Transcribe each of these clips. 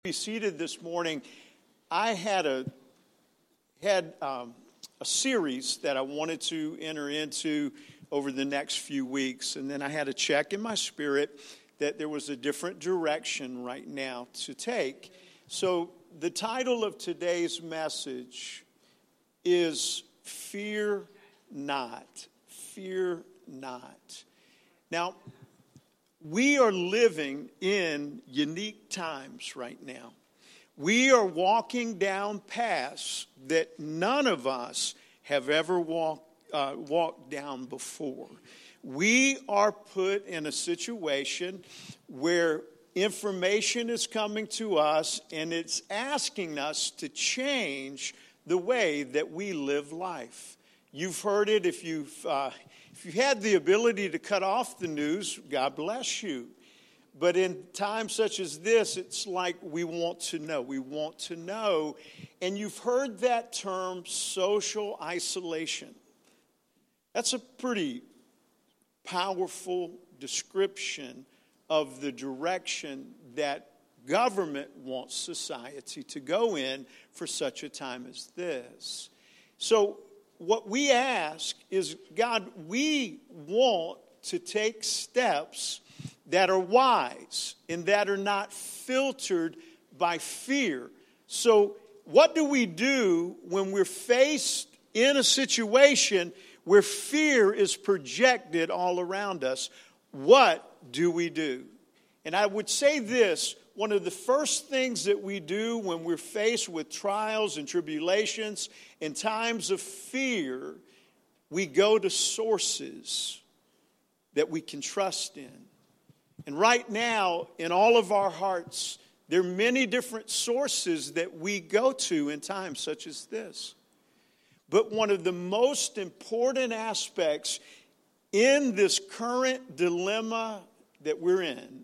Be seated this morning. I had a series that I wanted to enter into over the next few weeks, and then I had a check in my spirit that there was a different direction right now to take. So the title of today's message is Fear Not. Fear Not. Now, we are living in unique times right now. We are walking down paths that none of us have ever walked down before. We are put in a situation where information is coming to us and it's asking us to change the way that we live life. You've heard it. If you've had the ability to cut off the news, God bless you. But in times such as this, it's like we want to know. We want to know. And you've heard that term, social isolation. That's a pretty powerful description of the direction that government wants society to go in for such a time as this. So what we ask is, God, we want to take steps that are wise and that are not filtered by fear. So what do we do when we're faced in a situation where fear is projected all around us? What do we do? And I would say this, one of the first things that we do when we're faced with trials and tribulations and times of fear, we go to sources that we can trust in. And right now, in all of our hearts, there are many different sources that we go to in times such as this. But one of the most important aspects in this current dilemma that we're in,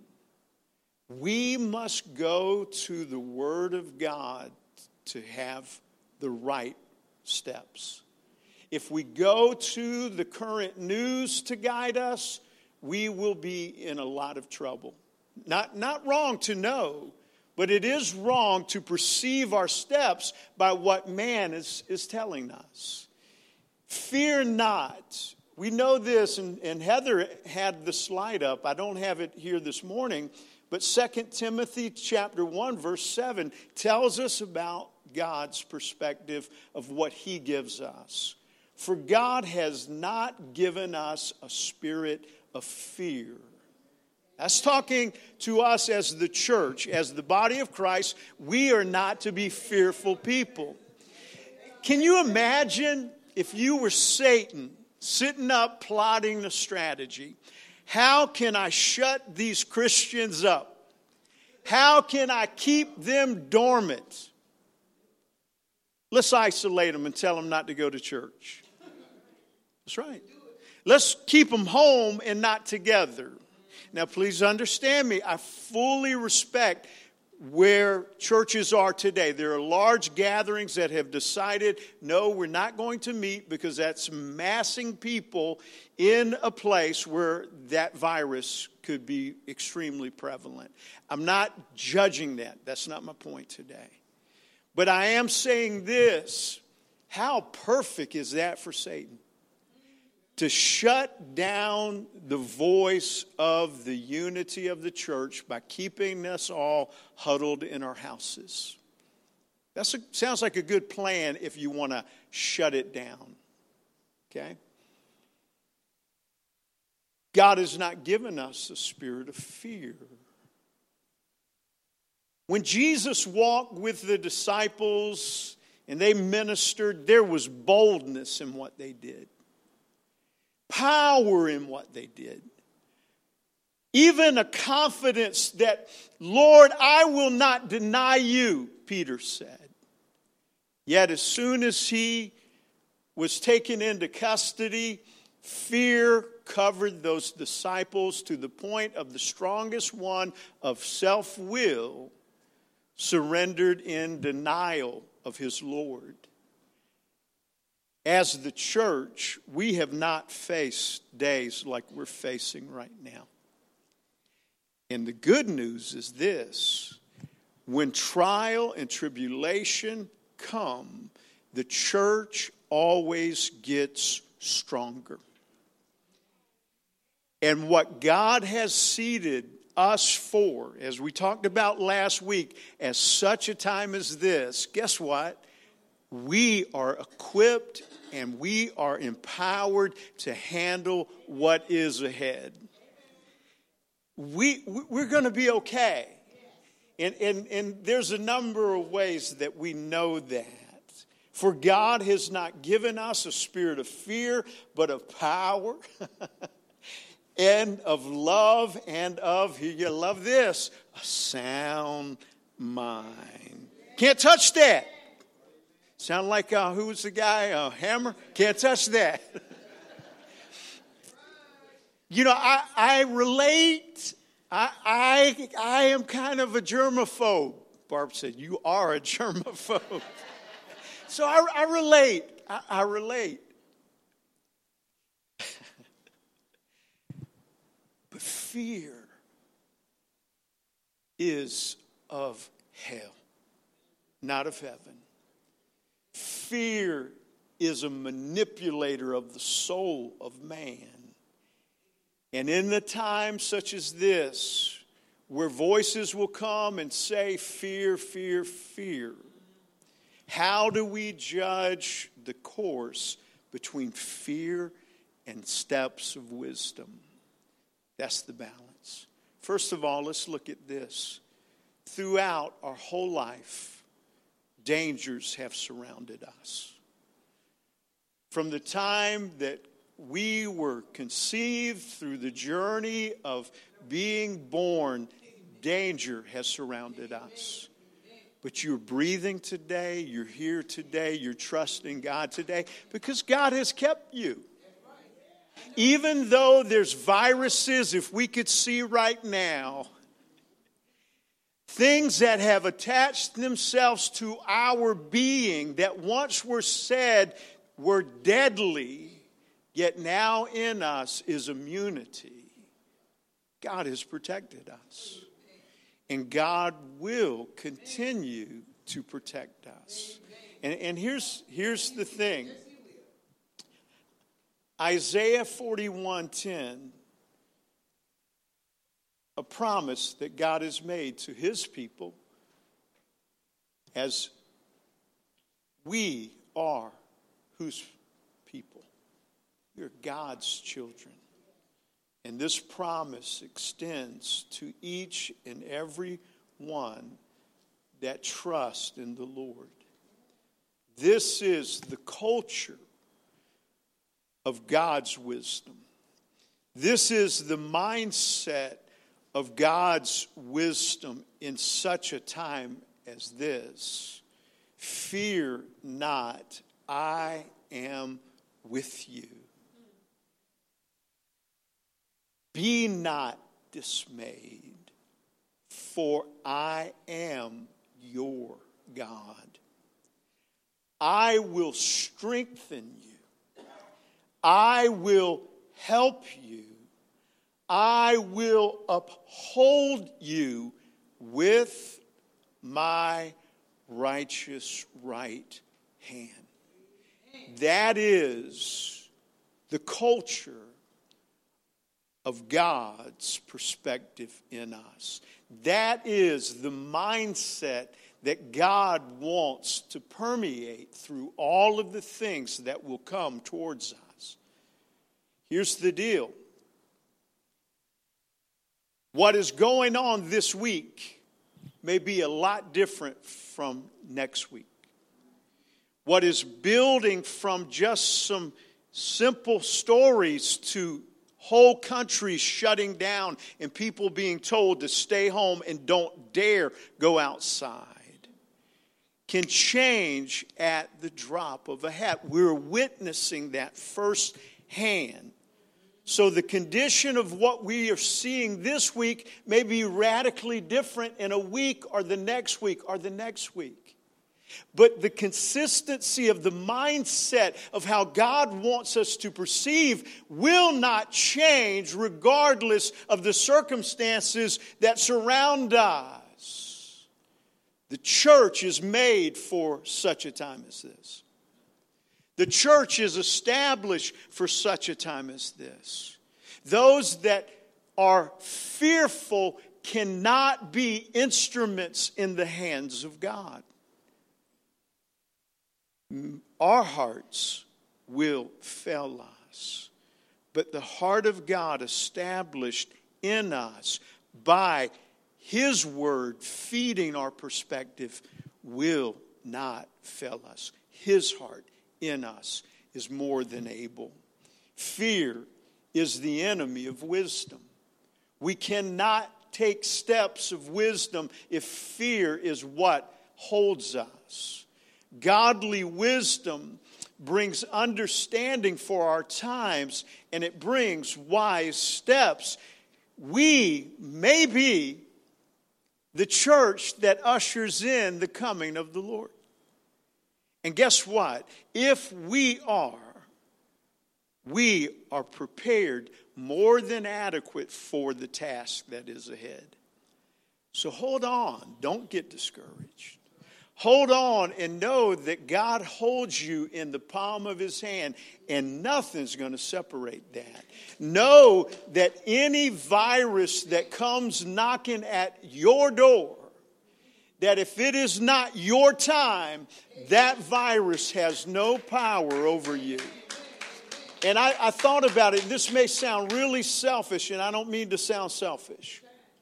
we must go to the Word of God to have the right steps. If we go to the current news to guide us, we will be in a lot of trouble. Not wrong to know, but it is wrong to perceive our steps by what man is telling us. Fear not. We know this, and Heather had the slide up. I don't have it here this morning, but 2 Timothy chapter 1, verse 7 tells us about God's perspective of what He gives us. For God has not given us a spirit of fear. That's talking to us as the church, as the body of Christ. We are not to be fearful people. Can you imagine if you were Satan sitting up plotting the strategy? How can I shut these Christians up? How can I keep them dormant? Let's isolate them and tell them not to go to church. That's right. Let's keep them home and not together. Now, please understand me. I fully respect where churches are today. There are large gatherings that have decided, no, we're not going to meet because that's massing people in a place where that virus could be extremely prevalent. I'm not judging that. That's not my point today. But I am saying this. How perfect is that for Satan? To shut down the voice of the unity of the church by keeping us all huddled in our houses. That sounds like a good plan if you want to shut it down. Okay? God has not given us a spirit of fear. When Jesus walked with the disciples and they ministered, there was boldness in what they did. Power in what they did. Even a confidence that, Lord, I will not deny you, Peter said. Yet as soon as he was taken into custody, fear covered those disciples to the point of the strongest one of self-will surrendered in denial of his Lord. As the church, we have not faced days like we're facing right now. And the good news is this. when trial and tribulation come, the church always gets stronger. And what God has seated us for, as we talked about last week, as such a time as this, guess what? We are equipped and we are empowered to handle what is ahead. We're going to be okay. And there's a number of ways that we know that. For God has not given us a spirit of fear, but of power and of love and of, you love this, a sound mind. Can't touch that. Sound like, who was the guy? Hammer? Can't touch that. You know, I relate. I am kind of a germaphobe. Barb said, you are a germaphobe. So I relate. I relate. But fear is of hell, not of heaven. Fear is a manipulator of the soul of man. And in the time such as this, where voices will come and say, fear, fear, fear, how do we judge the course between fear and steps of wisdom? That's the balance. First of all, let's look at this. Throughout our whole life, dangers have surrounded us. From the time that we were conceived through the journey of being born, danger has surrounded us. But you're breathing today, you're here today, you're trusting God today because God has kept you. Even though there's viruses, if we could see right now, things that have attached themselves to our being that once were said were deadly, yet now in us is immunity. God has protected us. And God will continue to protect us. And here's the thing. Isaiah 41:10, a promise that God has made to his people as we are whose people? We are God's children. And this promise extends to each and every one that trust in the Lord. This is the culture of God's wisdom. This is the mindset of God's wisdom in such a time as this. Fear not, I am with you. Be not dismayed, for I am your God. I will strengthen you. I will help you. I will uphold you with my righteous right hand. That is the culture of God's perspective in us. That is the mindset that God wants to permeate through all of the things that will come towards us. Here's the deal. What is going on this week may be a lot different from next week. What is building from just some simple stories to whole countries shutting down and people being told to stay home and don't dare go outside can change at the drop of a hat. We're witnessing that firsthand. So the condition of what we are seeing this week may be radically different in a week or the next week or the next week. But the consistency of the mindset of how God wants us to perceive will not change regardless of the circumstances that surround us. The church is made for such a time as this. The church is established for such a time as this. Those that are fearful cannot be instruments in the hands of God. Our hearts will fail us, but the heart of God established in us by His word feeding our perspective will not fail us. His heart in us is more than able. Fear is the enemy of wisdom. We cannot take steps of wisdom if fear is what holds us. Godly wisdom brings understanding for our times, and it brings wise steps. We may be the church that ushers in the coming of the Lord. And guess what? If we are prepared more than adequate for the task that is ahead. So hold on. Don't get discouraged. Hold on and know that God holds you in the palm of His hand, and nothing's going to separate that. Know that any virus that comes knocking at your door, that if it is not your time, that virus has no power over you. And I thought about it. This may sound really selfish, and I don't mean to sound selfish.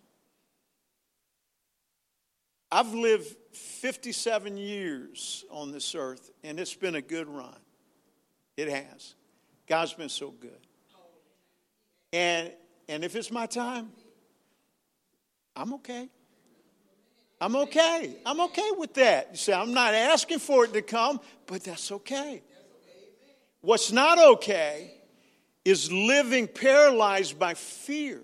I've lived 57 years on this earth, and it's been a good run. It has. God's been so good. And if it's my time, I'm okay. I'm okay. I'm okay with that. You say, I'm not asking for it to come, but that's okay. What's not okay is living paralyzed by fear.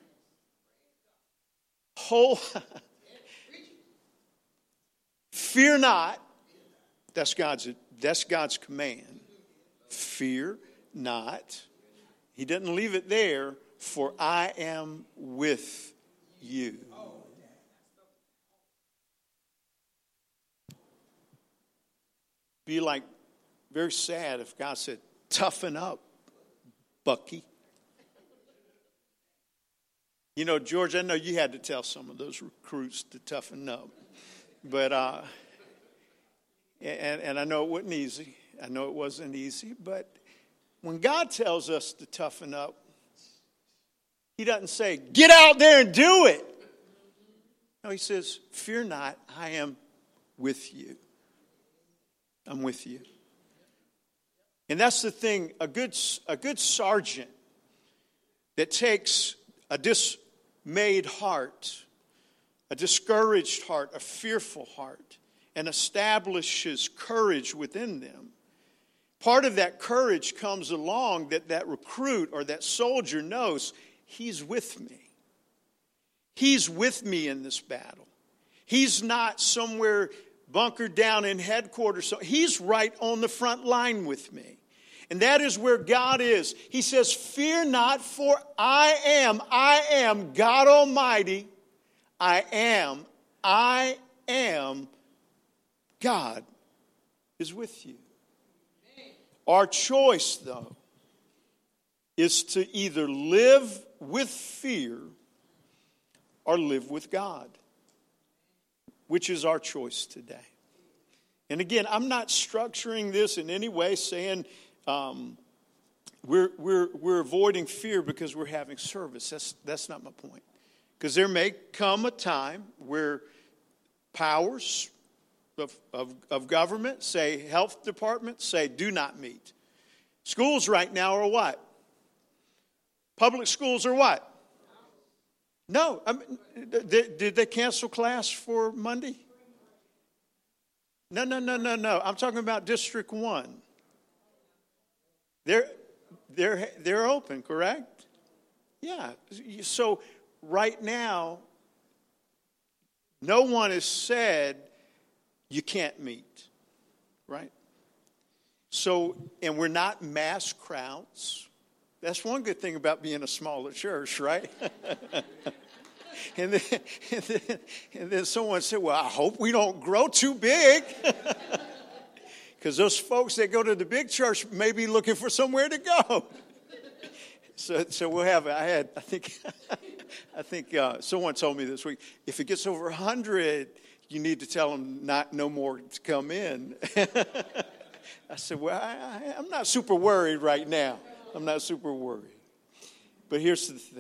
Fear not. That's God's command. Fear not. He didn't leave it there. For I am with you. Be like very sad if God said, toughen up, Bucky. You know, George, I know you had to tell some of those recruits to toughen up. But, and I know it wasn't easy. I know it wasn't easy. But when God tells us to toughen up, He doesn't say, get out there and do it. No, He says, fear not, I am with you. I'm with you. And that's the thing, a good sergeant that takes a dismayed heart, a discouraged heart, a fearful heart, and establishes courage within them. Part of that courage comes along that recruit or that soldier knows he's with me. He's with me in this battle. He's not somewhere bunkered down in headquarters. So he's right on the front line with me. And that is where God is. He says, fear not, for I am God Almighty. I am God is with you. Our choice, though, is to either live with fear or live with God, which is our choice today. And again, I'm not structuring this in any way saying we're avoiding fear because we're having service. That's not my point. Because there may come a time where powers of government, say health departments, say do not meet. Schools right now are what? Public schools are what? No. Did they cancel class for Monday? No. I'm talking about District 1. They're open, correct? Yeah. So right now, no one has said you can't meet, right? So, and we're not mass crowds. That's one good thing about being a smaller church, right? And then someone said, well, I hope we don't grow too big. Because those folks that go to the big church may be looking for somewhere to go. So we'll have, I think someone told me this week, if it gets over 100, you need to tell them no more to come in. I said, well, I'm not super worried right now. I'm not super worried. But here's the thing.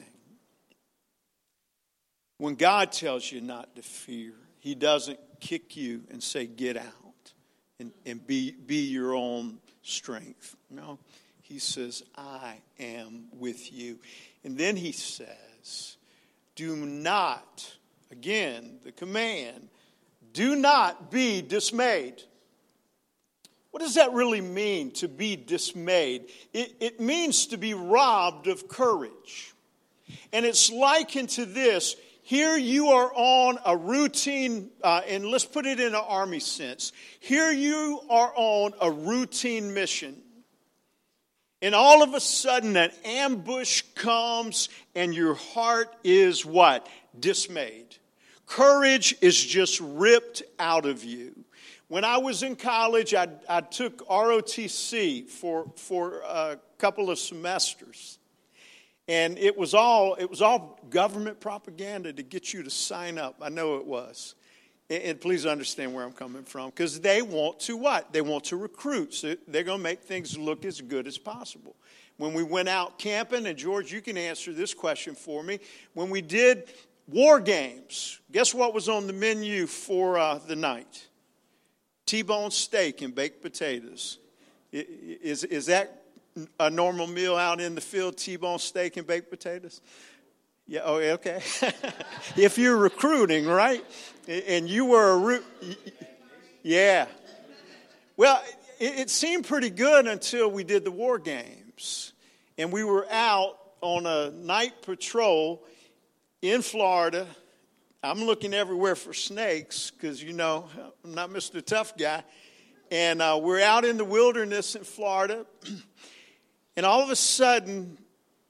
When God tells you not to fear, he doesn't kick you and say, get out and be your own strength. No, he says, I am with you. And then he says, do not, again, the command, do not be dismayed. What does that really mean, to be dismayed? It means to be robbed of courage. And it's likened to this. Here you are on a routine, and let's put it in an army sense. Here you are on a routine mission. And all of a sudden an ambush comes and your heart is what? Dismayed. Courage is just ripped out of you. When I was in college, I took ROTC for a couple of semesters. And it was all government propaganda to get you to sign up. I know it was. And please understand where I'm coming from. Because they want to what? They want to recruit. So they're going to make things look as good as possible. When we went out camping, and George, you can answer this question for me. When we did war games, guess what was on the menu for the night? T-bone steak and baked potatoes. Is that a normal meal out in the field, T-bone steak and baked potatoes? Yeah, oh, okay. If you're recruiting, right? And you were yeah. Well, it seemed pretty good until we did the war games. And we were out on a night patrol in Florida. I'm looking everywhere for snakes because, I'm not Mr. Tough Guy. And we're out in the wilderness in Florida. And all of a sudden,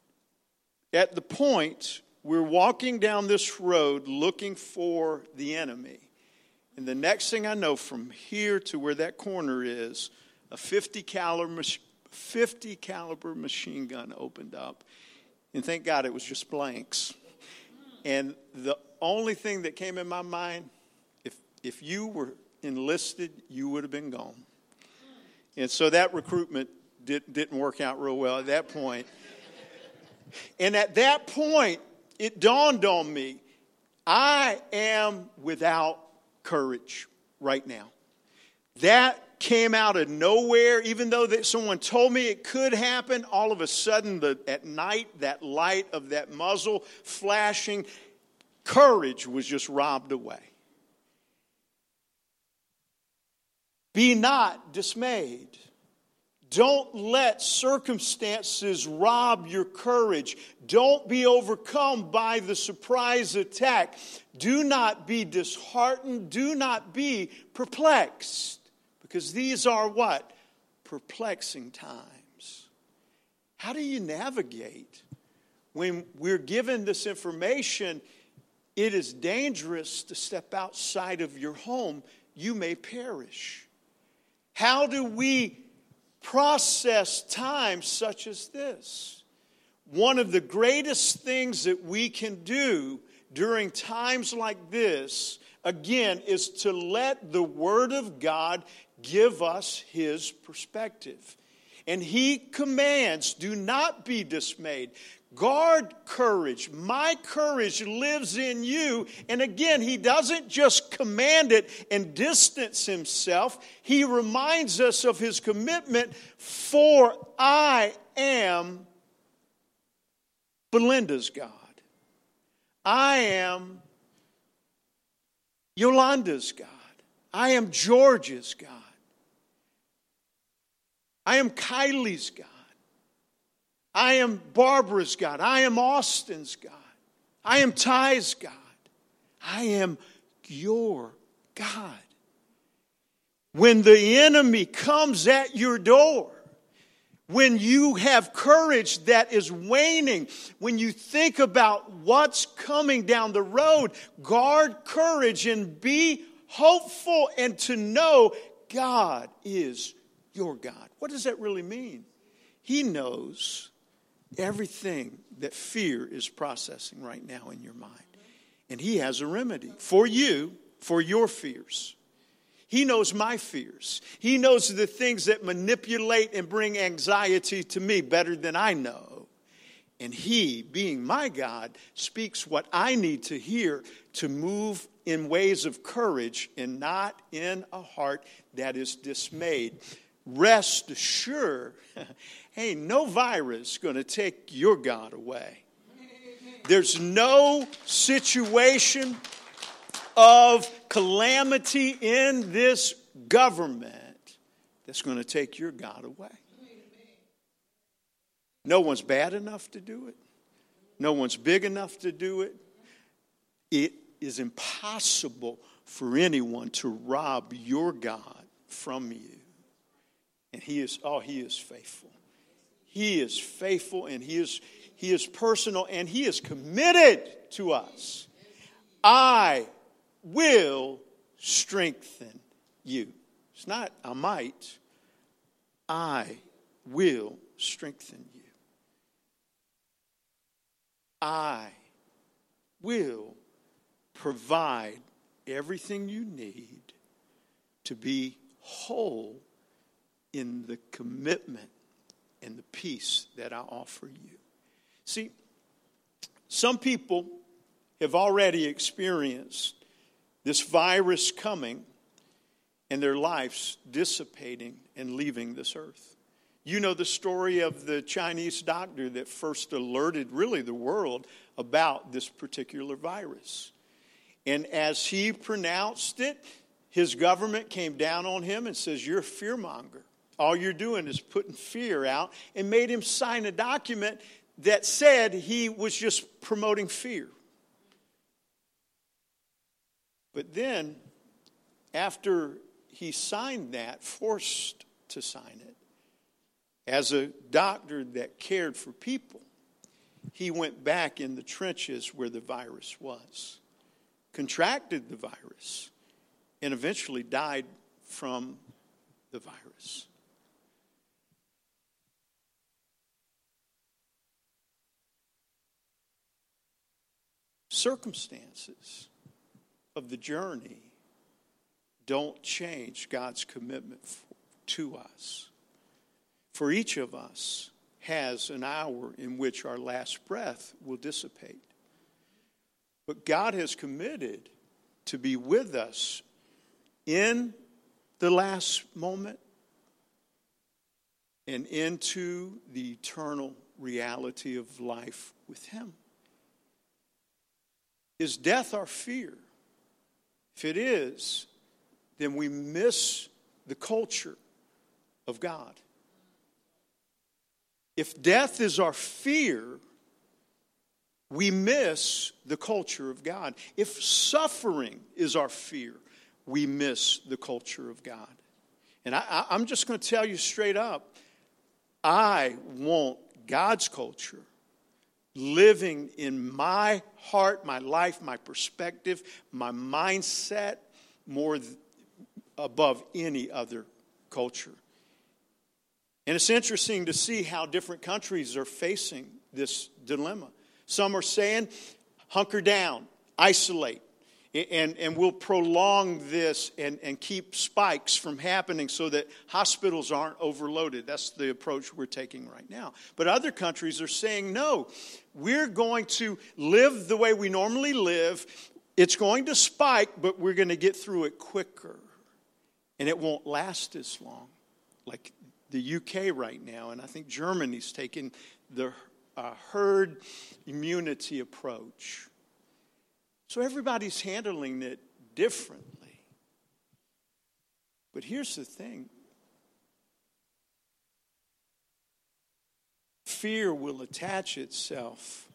at the point, we're walking down this road looking for the enemy. And the next thing I know, from here to where that corner is, a 50 caliber machine gun opened up. And thank God it was just blanks. And the only thing that came in my mind, if you were enlisted, you would have been gone. And so that recruitment didn't work out real well at that point. And at that point, it dawned on me, I am without courage right now. That came out of nowhere. Even though that someone told me it could happen, all of a sudden at night, that light of that muzzle flashing, courage was just robbed away. Be not dismayed. Don't let circumstances rob your courage. Don't be overcome by the surprise attack. Do not be disheartened. Do not be perplexed. Because these are what? Perplexing times. How do you navigate? When we're given this information, it is dangerous to step outside of your home. You may perish. How do we process times such as this? One of the greatest things that we can do during times like this, again, is to let the Word of God give us His perspective. And He commands, do not be dismayed. Guard courage. My courage lives in you. And again, He doesn't just command it and distance Himself. He reminds us of His commitment, for I am Belinda's God. I am Yolanda's God. I am George's God. I am Kylie's God. I am Barbara's God. I am Austin's God. I am Ty's God. I am your God. When the enemy comes at your door, When you have courage that is waning, when you think about what's coming down the road, guard courage and be hopeful and to know God is your God. What does that really mean? He knows everything that fear is processing right now in your mind. And He has a remedy for you, for your fears. He knows my fears. He knows the things that manipulate and bring anxiety to me better than I know. And He, being my God, speaks what I need to hear to move in ways of courage and not in a heart that is dismayed. Rest assured, hey, no virus going to take your God away. There's no situation of calamity in this government that's going to take your God away. No one's bad enough to do it. No one's big enough to do it. It is impossible for anyone to rob your God from you. And He is faithful. He is faithful, and He is personal, and He is committed to us. I will strengthen you. It's not I might. I will strengthen you. I will provide everything you need to be whole in the commitment and the peace that I offer you. See, some people have already experienced this virus coming and their lives dissipating and leaving this earth. You know the story of the Chinese doctor that first alerted really the world about this particular virus. And as he pronounced it, his government came down on him and says, "You're a fearmonger. All you're doing is putting fear out," and made him sign a document that said he was just promoting fear. But then, after he signed that, forced to sign it, as a doctor that cared for people, he went back in the trenches where the virus was, contracted the virus, and eventually died from the virus. Circumstances of the journey don't change God's commitment to us. For each of us has an hour in which our last breath will dissipate. But God has committed to be with us in the last moment and into the eternal reality of life with Him. Is death our fear? If it is, then we miss the culture of God. If death is our fear, we miss the culture of God. If suffering is our fear, we miss the culture of God. And I'm just going to tell you straight up, I want God's culture living in my heart, my life, my perspective, my mindset, more above any other culture. And it's interesting to see how different countries are facing this dilemma. Some are saying, hunker down, isolate, and we'll prolong this and keep spikes from happening so that hospitals aren't overloaded. That's the approach we're taking right now. But other countries are saying, no, we're going to live the way we normally live. It's going to spike, but we're going to get through it quicker. And it won't last as long. Like the UK right now, and I think Germany's taking the herd immunity approach. So everybody's handling it differently. But here's the thing. Fear will attach itself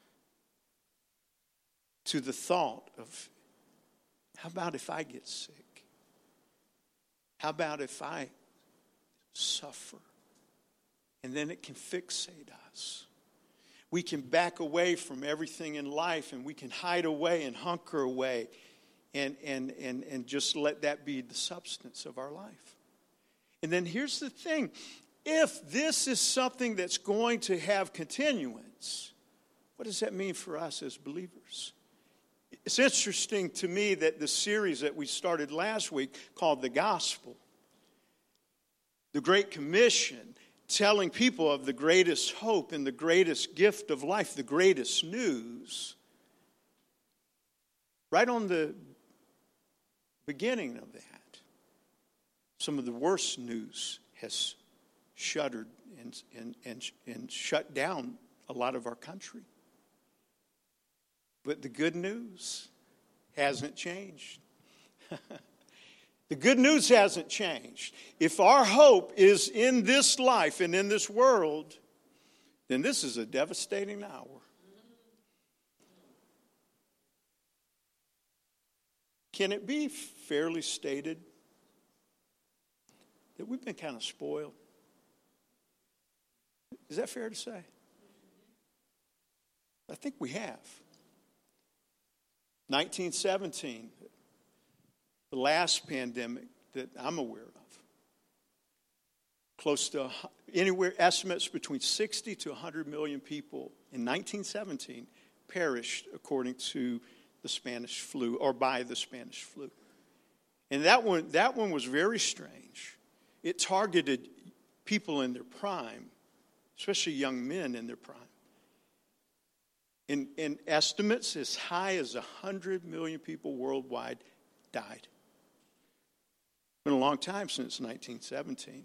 to the thought of, how about if I get sick? How about if I suffer? And then it can fixate us. We can back away from everything in life, and we can hide away and hunker away and just let that be the substance of our life. And then here's the thing. If this is something that's going to have continuance, what does that mean for us as believers? It's interesting to me that the series that we started last week called The Gospel, the Great Commission, telling people of the greatest hope and the greatest gift of life, the greatest news, right on the beginning of that, some of the worst news has shuttered and shut down a lot of our country. But the good news hasn't changed. The good news hasn't changed. If our hope is in this life and in this world, then this is a devastating hour. Can it be fairly stated that we've been kind of spoiled? Is that fair to say? I think we have. 1917, the last pandemic that I'm aware of, close to anywhere, estimates between 60 to 100 million people in 1917 perished according to the Spanish flu, or by the Spanish flu. And that one was very strange. It targeted people in their prime, especially young men in their prime. In estimates as high as 100 million people worldwide died. It's been a long time since 1917.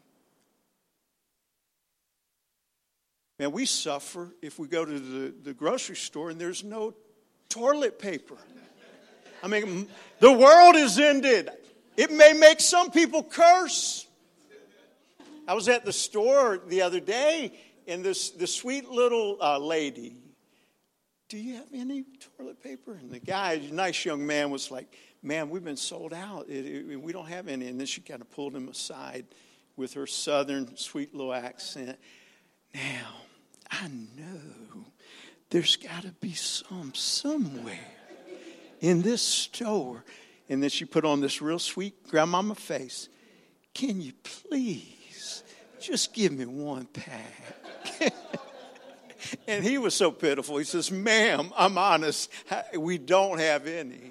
Man, we suffer if we go to the grocery store and there's no toilet paper. I mean, the world is ended. It may make some people curse. I was at the store the other day, and the sweet little lady, do you have any toilet paper? And the guy, a nice young man, was like, man, we've been sold out. We don't have any. And then she kind of pulled him aside with her southern sweet little accent. Now, I know there's got to be somewhere in this store. And then she put on this real sweet grandmama face. Can you please just give me one pack? And he was so pitiful. He says, ma'am, I'm honest. We don't have any.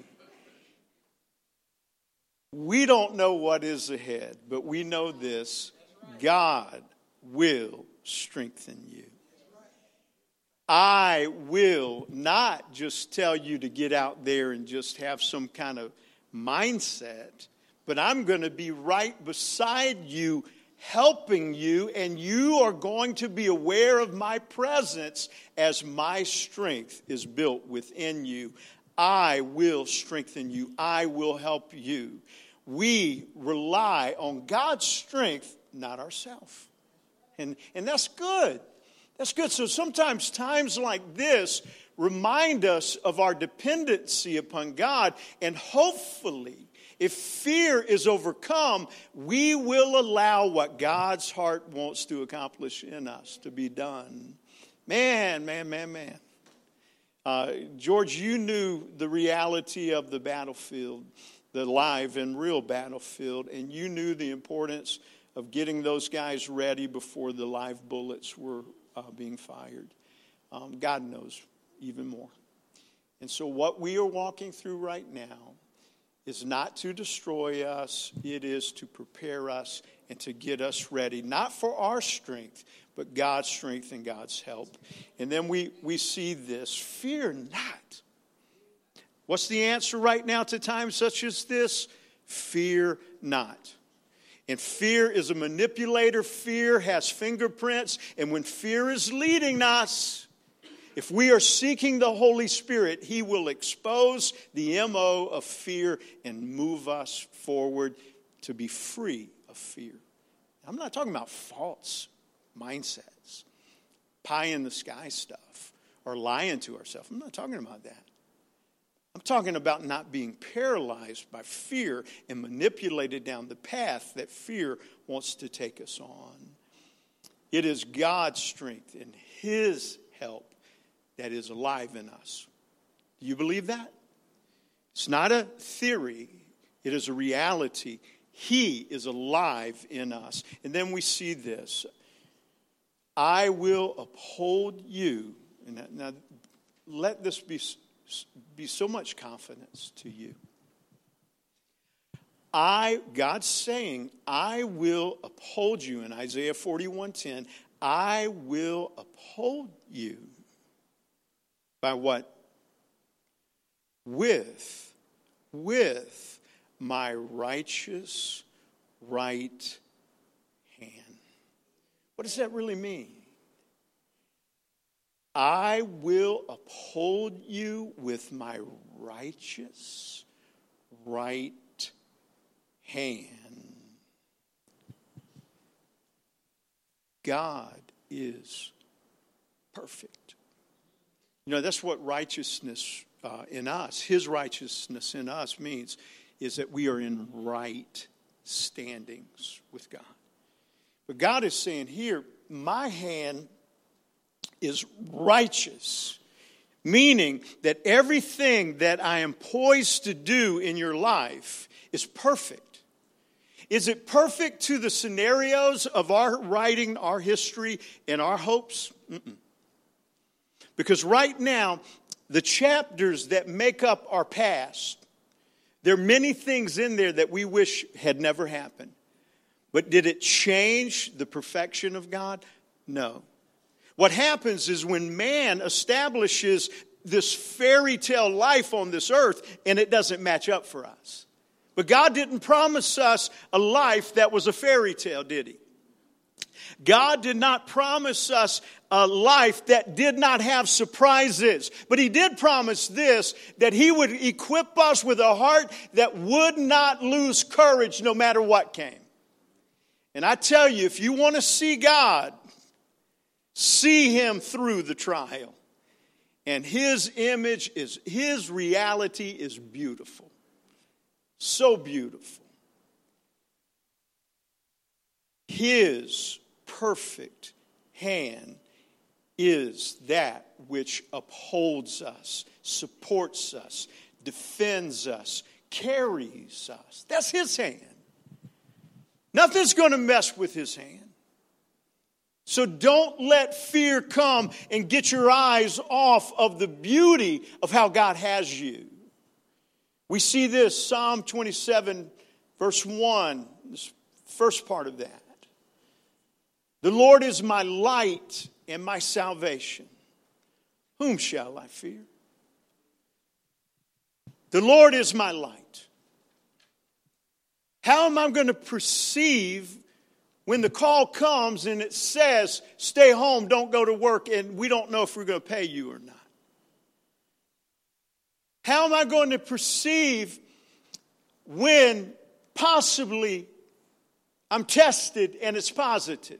We don't know what is ahead, but we know this. God will strengthen you. I will not just tell you to get out there and just have some kind of mindset, but I'm going to be right beside you, helping you, and you are going to be aware of my presence as my strength is built within you. I will strengthen you. I will help you. We rely on God's strength, not ourselves. And that's good. That's good. So sometimes times like this remind us of our dependency upon God, and hopefully, if fear is overcome, we will allow what God's heart wants to accomplish in us to be done. Man. George, you knew the reality of the battlefield, the live and real battlefield, and you knew the importance of getting those guys ready before the live bullets were being fired. God knows even more. And so what we are walking through right now is not to destroy us. It is to prepare us and to get us ready, not for our strength, but God's strength and God's help. And then we see this, fear not. What's the answer right now to times such as this? Fear not. And fear is a manipulator. Fear has fingerprints. And when fear is leading us, if we are seeking the Holy Spirit, He will expose the MO of fear and move us forward to be free of fear. I'm not talking about false mindsets, pie in the sky stuff, or lying to ourselves. I'm not talking about that. I'm talking about not being paralyzed by fear and manipulated down the path that fear wants to take us on. It is God's strength and His help that is alive in us. Do you believe that? It's not a theory. It is a reality. He is alive in us. And then we see this. I will uphold you. And now, let this be so much confidence to you. God's saying, I will uphold you. In Isaiah 41:10, I will uphold you. By what? With my righteous right hand. What does that really mean? I will uphold you with my righteous right hand. God is perfect. You know, that's what righteousness in us, His righteousness in us means, is that we are in right standings with God. But God is saying here, my hand is righteous, meaning that everything that I am poised to do in your life is perfect. Is it perfect to the scenarios of our writing, our history, and our hopes? Mm-mm. Because right now, the chapters that make up our past, there are many things in there that we wish had never happened. But did it change the perfection of God? No. What happens is when man establishes this fairy tale life on this earth, and it doesn't match up for us. But God didn't promise us a life that was a fairy tale, did He? God did not promise us a life that did not have surprises. But He did promise this, that He would equip us with a heart that would not lose courage no matter what came. And I tell you, if you want to see God, see Him through the trial. And His image is, His reality is beautiful. So beautiful. His perfect hand is that which upholds us, supports us, defends us, carries us. That's His hand. Nothing's going to mess with His hand. So don't let fear come and get your eyes off of the beauty of how God has you. We see this, Psalm 27, verse 1, this first part of that. The Lord is my light and my salvation. Whom shall I fear? The Lord is my light. How am I going to perceive when the call comes and it says, stay home, don't go to work, and we don't know if we're going to pay you or not? How am I going to perceive when possibly I'm tested and it's positive?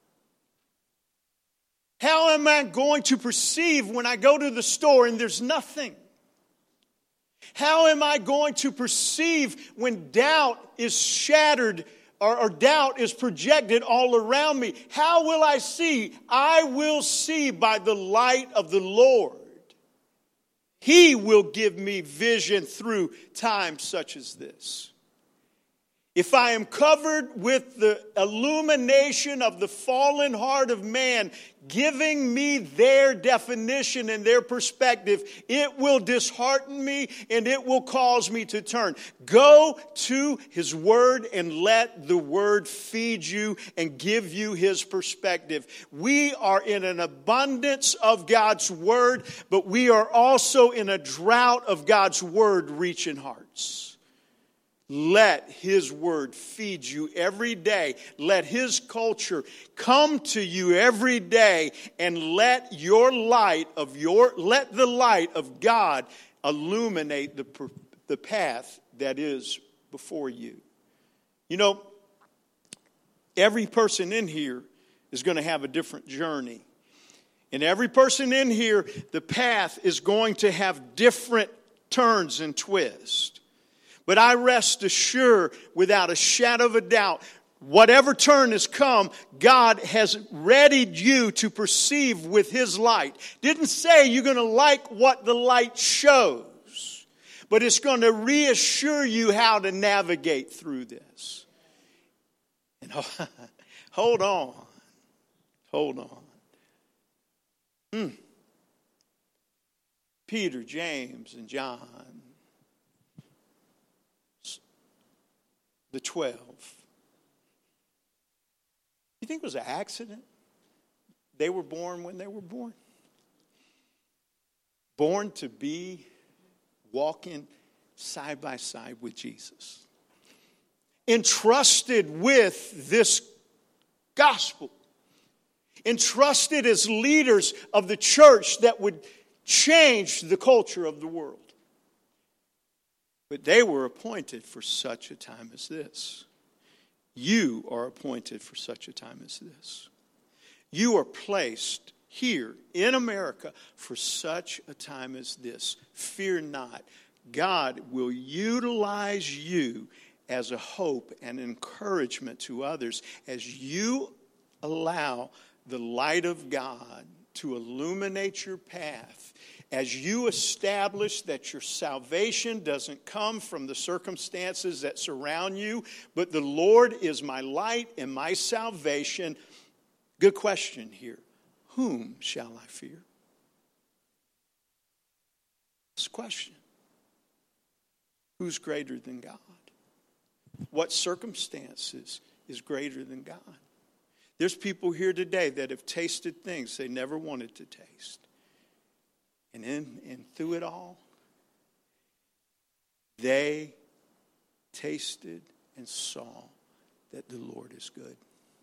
How am I going to perceive when I go to the store and there's nothing? How am I going to perceive when doubt is shattered or doubt is projected all around me? How will I see? I will see by the light of the Lord. He will give me vision through times such as this. If I am covered with the illumination of the fallen heart of man, giving me their definition and their perspective, it will dishearten me and it will cause me to turn. Go to His Word and let the Word feed you and give you His perspective. We are in an abundance of God's Word, but we are also in a drought of God's Word reaching hearts. Let His Word feed you every day. Let His culture come to you every day, and let the light of God illuminate the path that is before you. You know, every person in here is going to have a different journey. And every person in here, the path is going to have different turns and twists. But I rest assured, without a shadow of a doubt, Whatever turn has come, God has readied you to perceive with His light. Didn't say you're going to like what the light shows, but it's going to reassure you how to navigate through this. And hold on. Hold on. Peter, James, and John, the 12. You think it was an accident? They were born when they were born. Born to be walking side by side with Jesus. Entrusted with this gospel. Entrusted as leaders of the church that would change the culture of the world. But they were appointed for such a time as this. You are appointed for such a time as this. You are placed here in America for such a time as this. Fear not. God will utilize you as a hope and encouragement to others as you allow the light of God to illuminate your path. As you establish that your salvation doesn't come from the circumstances that surround you, but the Lord is my light and my salvation. Good question here. Whom shall I fear? This question. Who's greater than God? What circumstances is greater than God? There's people here today that have tasted things they never wanted to taste. And through it all, they tasted and saw that the Lord is good.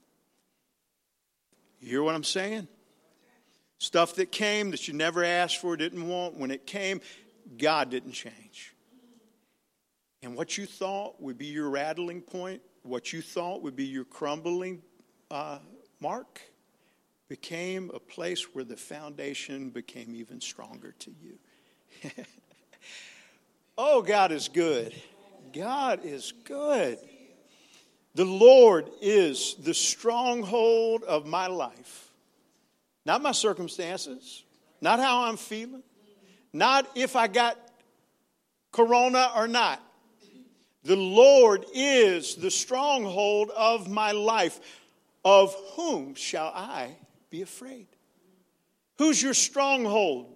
You hear what I'm saying? Stuff that came that you never asked for, didn't want. When it came, God didn't change. And what you thought would be your rattling point, what you thought would be your crumbling mark, became a place where the foundation became even stronger to you. Oh, God is good. God is good. The Lord is the stronghold of my life. Not my circumstances. Not how I'm feeling. Not if I got corona or not. The Lord is the stronghold of my life. Of whom shall I be afraid? Who's your stronghold?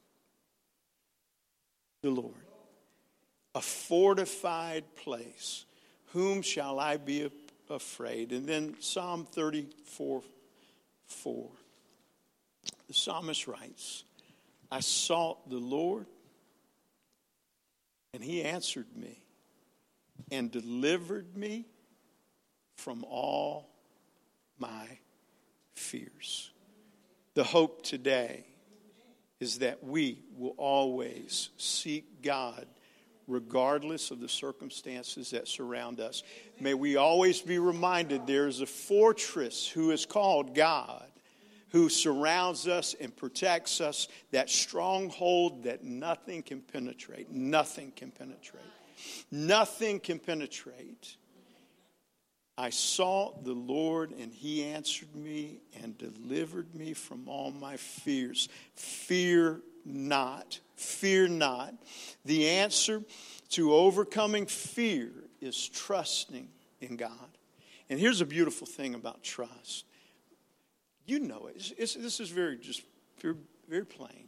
The Lord. A fortified place. Whom shall I be afraid? And then Psalm 34:4. The psalmist writes, I sought the Lord, and He answered me and delivered me from all my fears. The hope today is that we will always seek God regardless of the circumstances that surround us. May we always be reminded there is a fortress who is called God, who surrounds us and protects us, that stronghold that nothing can penetrate. Nothing can penetrate. Nothing can penetrate. I sought the Lord, and He answered me and delivered me from all my fears. Fear not. Fear not. The answer to overcoming fear is trusting in God. And here's a beautiful thing about trust. You know it. This is very plain.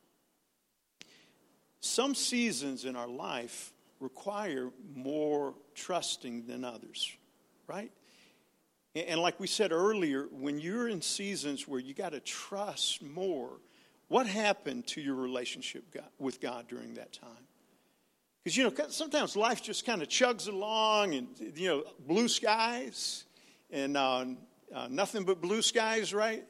Some seasons in our life require more trusting than others, right? And like we said earlier, when you're in seasons where you got to trust more, what happened to your relationship with God during that time? Because, sometimes life just kind of chugs along and, blue skies and nothing but blue skies, right?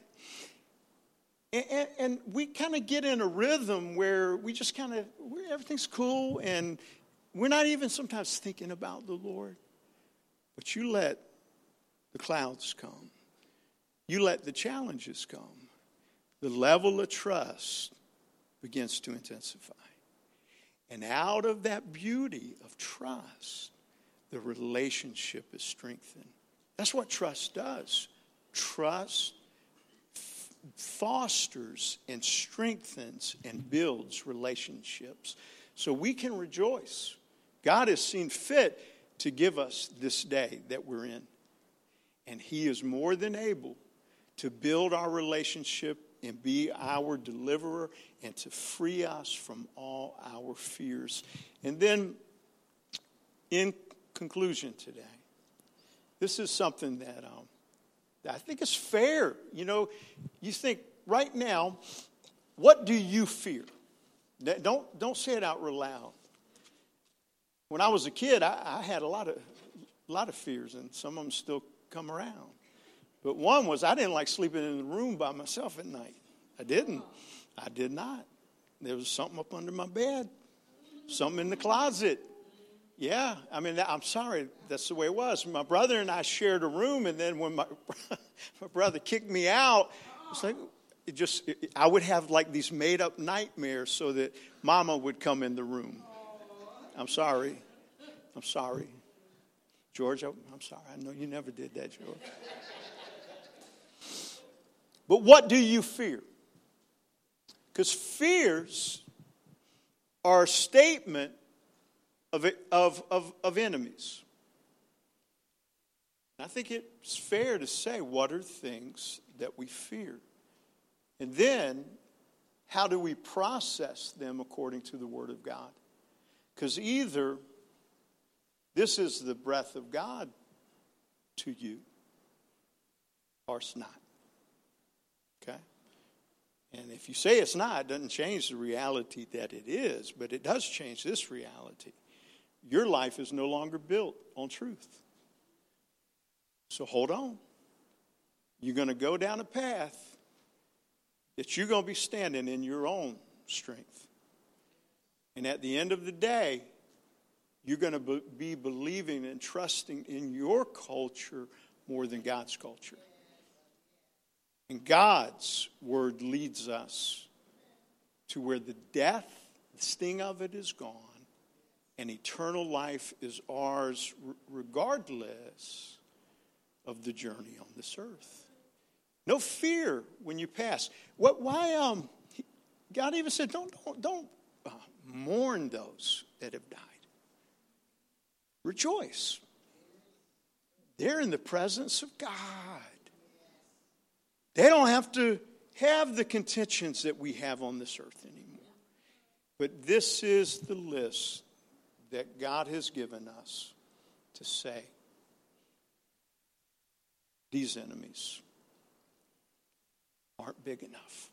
And we kind of get in a rhythm where we just everything's cool and we're not even sometimes thinking about the Lord. But you let the clouds come. You let the challenges come. The level of trust begins to intensify. And out of that beauty of trust, the relationship is strengthened. That's what trust does. Trust fosters and strengthens and builds relationships. So we can rejoice. God has seen fit to give us this day that we're in. And he is more than able to build our relationship and be our deliverer and to free us from all our fears. And then, in conclusion today, this is something that I think is fair. You know, you think right now, what do you fear? Don't say it out real loud. When I was a kid, I had a lot of fears, and some of them still come around. But one was I didn't like sleeping in the room by myself at night. I didn't. I did not. There was something up under my bed, something in the closet. Yeah, I mean, I'm sorry, that's the way it was. My brother and I shared a room, and then when my brother kicked me out, it's like I would have like these made-up nightmares so that Mama would come in the room. I'm sorry. George, I'm sorry. I know you never did that, George. But what do you fear? Because fears are a statement of enemies. And I think it's fair to say, what are things that we fear? And then, how do we process them according to the Word of God? Because either this is the breath of God to you, or it's not. Okay? And if you say it's not, it doesn't change the reality that it is, but it does change this reality. Your life is no longer built on truth. So hold on. You're going to go down a path that you're going to be standing in your own strength. And at the end of the day, you're going to be believing and trusting in your culture more than God's culture. And God's word leads us to where the death, the sting of it is gone, and eternal life is ours regardless of the journey on this earth. No fear when you pass. Why? God even said, don't mourn those that have died. Rejoice. They're in the presence of God. They don't have to have the contentions that we have on this earth anymore. But this is the list that God has given us to say, these enemies aren't big enough.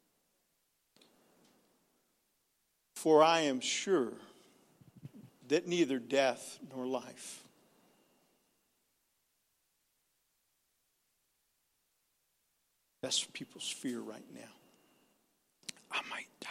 For I am sure that neither death nor life, that's people's fear right now. I might die.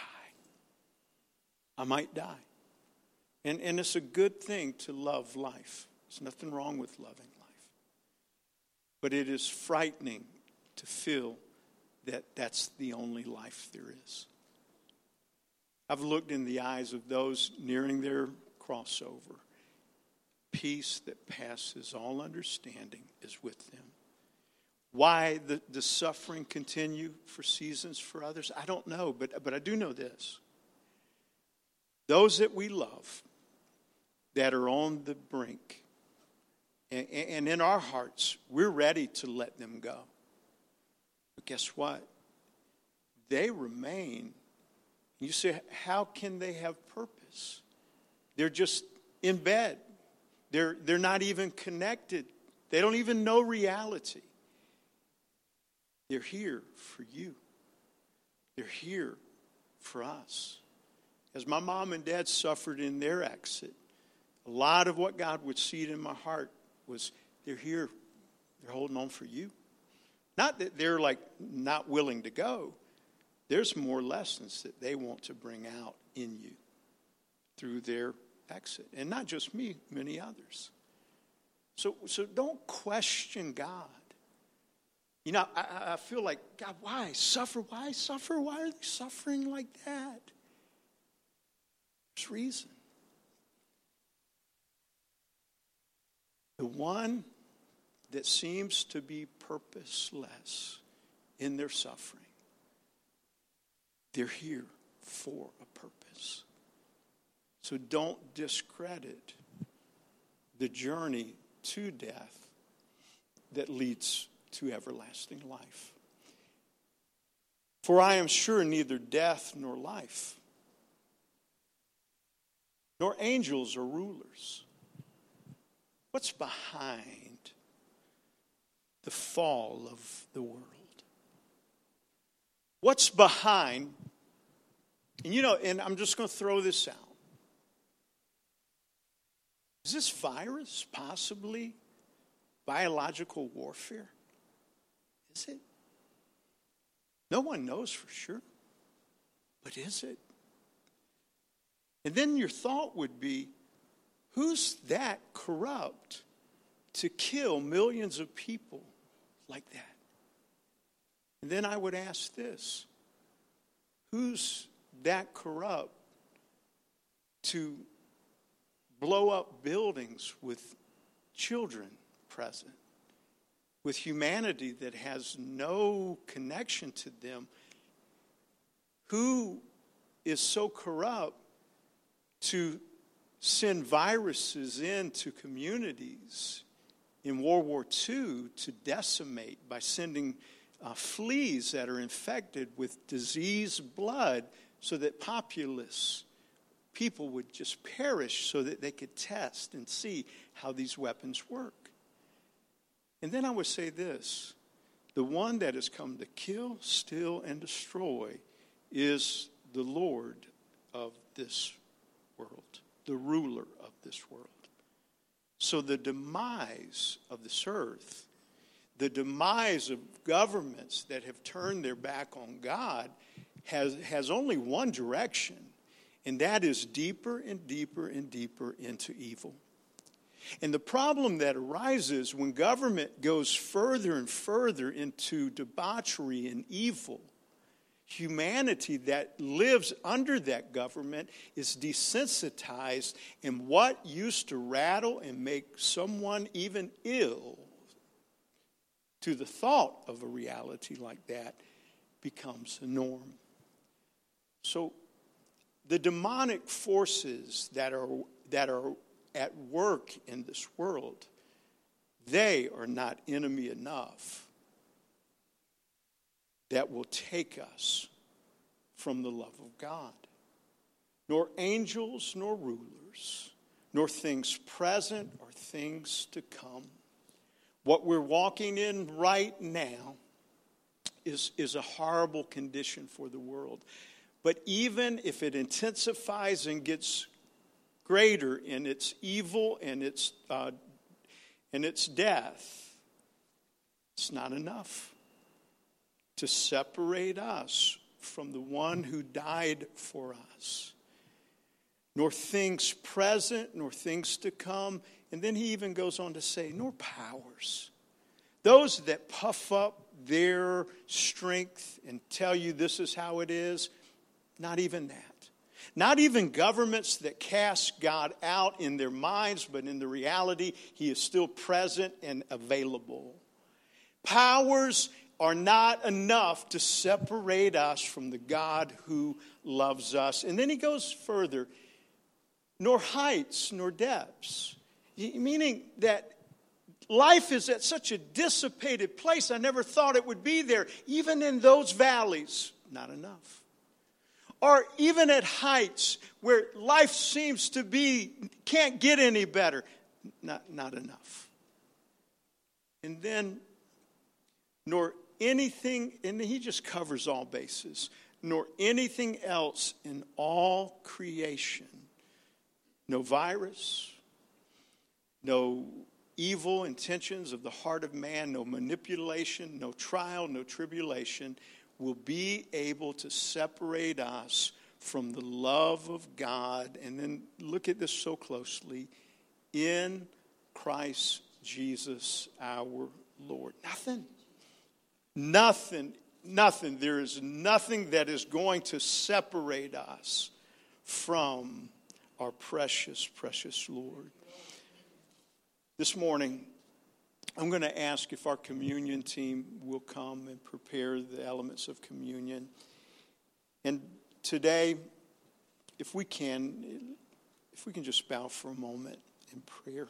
I might die. And it's a good thing to love life. There's nothing wrong with loving life. But it is frightening to feel that that's the only life there is. I've looked in the eyes of those nearing their crossover. Peace that passes all understanding is with them. Why the suffering continue for seasons for others, I don't know, but I do know this. Those that we love that are on the brink, and in our hearts, we're ready to let them go. But guess what? They remain. You say, how can they have purpose? They're just in bed. They're not even connected. They don't even know reality. They're here for you. They're here for us. As my mom and dad suffered in their exit, a lot of what God would seed in my heart was they're here. They're holding on for you. Not that they're like not willing to go. There's more lessons that they want to bring out in you through their exit. And not just me, many others. So don't question God. You know, I feel like, God, why suffer? Why suffer? Why are they suffering like that? There's reason. The one that seems to be purposeless in their suffering, they're here for a purpose. So don't discredit the journey to death that leads to everlasting life. For I am sure neither death nor life, nor angels or rulers. What's behind the fall of the world? What's behind, and I'm just going to throw this out. Is this virus possibly biological warfare? Is it? No one knows for sure. But is it? And then your thought would be, who's that corrupt to kill millions of people like that? And then I would ask this, who's that corrupt to blow up buildings with children present, with humanity that has no connection to them? Who is so corrupt to send viruses into communities in World War II to decimate by sending fleas that are infected with diseased blood so that populace people would just perish so that they could test and see how these weapons work? And then I would say this, the one that has come to kill, steal, and destroy is the Lord of this world, the ruler of this world. So the demise of this earth, the demise of governments that have turned their back on God has only one direction, and that is deeper and deeper and deeper into evil. And the problem that arises when government goes further and further into debauchery and evil, humanity that lives under that government is desensitized, and what used to rattle and make someone even ill to the thought of a reality like that becomes a norm. So the demonic forces that are at work in this world, they are not enemy enough that will take us from the love of God. Nor angels, nor rulers, nor things present or things to come. What we're walking in right now is a horrible condition for the world. But even if it intensifies and gets greater in its evil and its death, it's not enough to separate us from the one who died for us. Nor things present, nor things to come. And then he even goes on to say, nor powers. Those that puff up their strength and tell you this is how it is, not even that. Not even governments that cast God out in their minds, but in the reality, he is still present and available. Powers are not enough to separate us from the God who loves us. And then he goes further, nor heights nor depths. Meaning that life is at such a dissipated place, I never thought it would be there. Even in those valleys, not enough. Or even at heights where life seems to be, can't get any better, not enough. And then, nor anything, and he just covers all bases, nor anything else in all creation. No virus, no evil intentions of the heart of man, no manipulation, no trial, no tribulation will be able to separate us from the love of God. And then look at this so closely. In Christ Jesus our Lord. Nothing. There is nothing that is going to separate us from our precious, precious Lord. This morning, I'm going to ask if our communion team will come and prepare the elements of communion. And today, if we can just bow for a moment in prayer.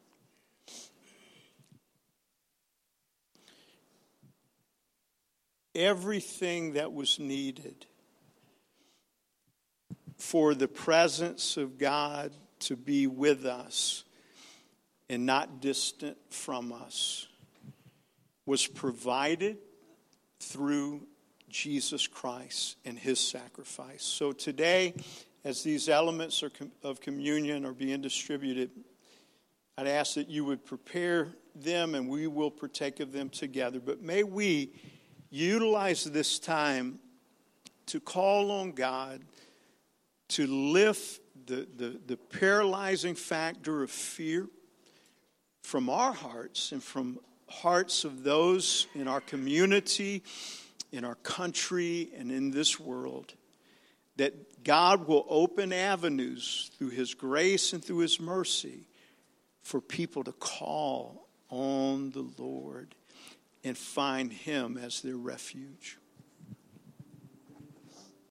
Everything that was needed for the presence of God to be with us and not distant from us was provided through Jesus Christ and his sacrifice. So today, as these elements of communion are being distributed, I'd ask that you would prepare them and we will partake of them together. But may we utilize this time to call on God to lift the paralyzing factor of fear from our hearts and from hearts of those in our community, in our country, and in this world. That God will open avenues through his grace and through his mercy for people to call on the Lord and find him as their refuge.